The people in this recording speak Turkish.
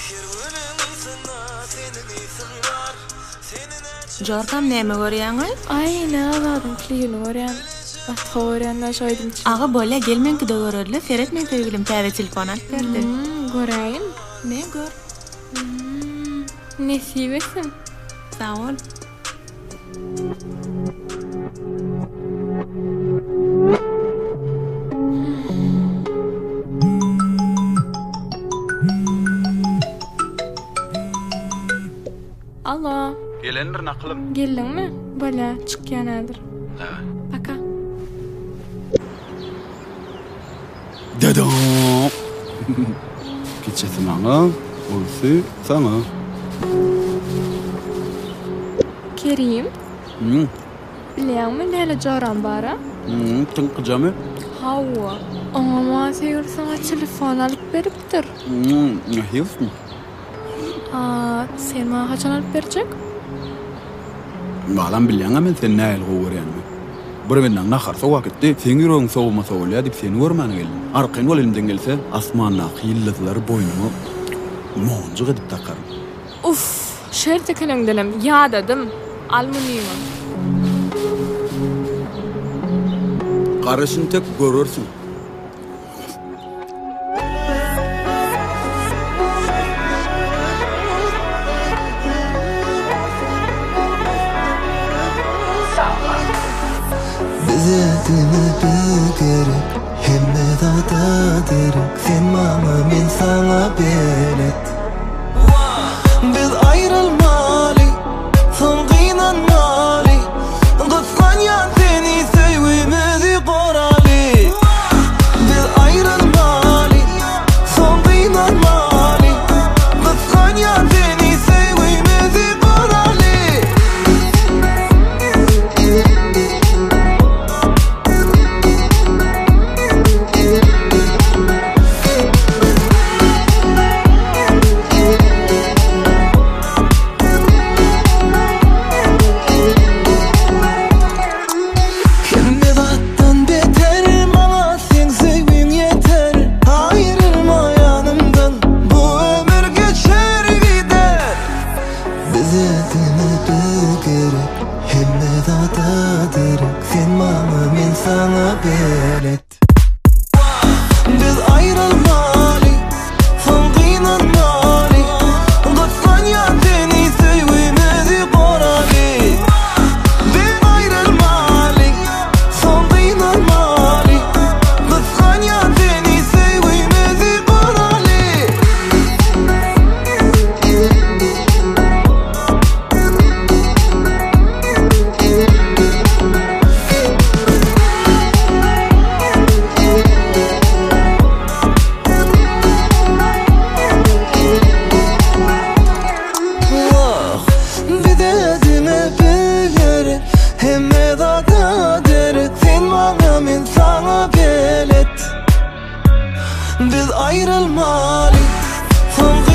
Jorkam näme görýäňiz? Ay, ne aladın kliyini görýän. Atga görýänler şoýdum. Aga bola gelmenki de görerli. Ferhat men sevgilim täze telefon alyp berdi. Göräýin. Ne gör? Nesibesin. Sağ ol. Alo. Gelendir naklım. Geldin mi? Bala çıkýanadyr. Evet. Paka. Dedem. Geçesin ana. Olsu sana. Kerim, bilýärmi näle jaran bara? Tınqıcamı. Hawa. Ama sen sana telefon alıp beripdir. Nahiyosun. Sen bana haçan alıp berjek? Malam bilýän men sen näil gowerýänmi? Bir menden naharsa wagtda sen ýüregiň sowmasa bolýar diýip seni görmäne geldim. Arqyn bol elimden gelse asmanna hyllazlar boynumy monjuk edip takarım. Uf, şerte kelengdenem ýadadım. Almunyum. Garaşyn tek görürsün. Bizedini bügerek, hemme da derek. Sen mama men sana belet. Biz ayrılmaly, son gynanmaly. Gysgan ýa seni sevmedi goraly. Biz ayrılmaly, son gynanmaly. Gysgan ýa seni sevmedi goraly. Sen mama men sana belet. Biz ayrılmaly, son gynanmaly. Gysgan ýa seni sevmedi goraly. Biz ayrılmaly, son gynanmaly. Gysgan ýa seni sevmedi goraly. Hemme da derek, sen bana men sana belet. Biz ayrılmaly, son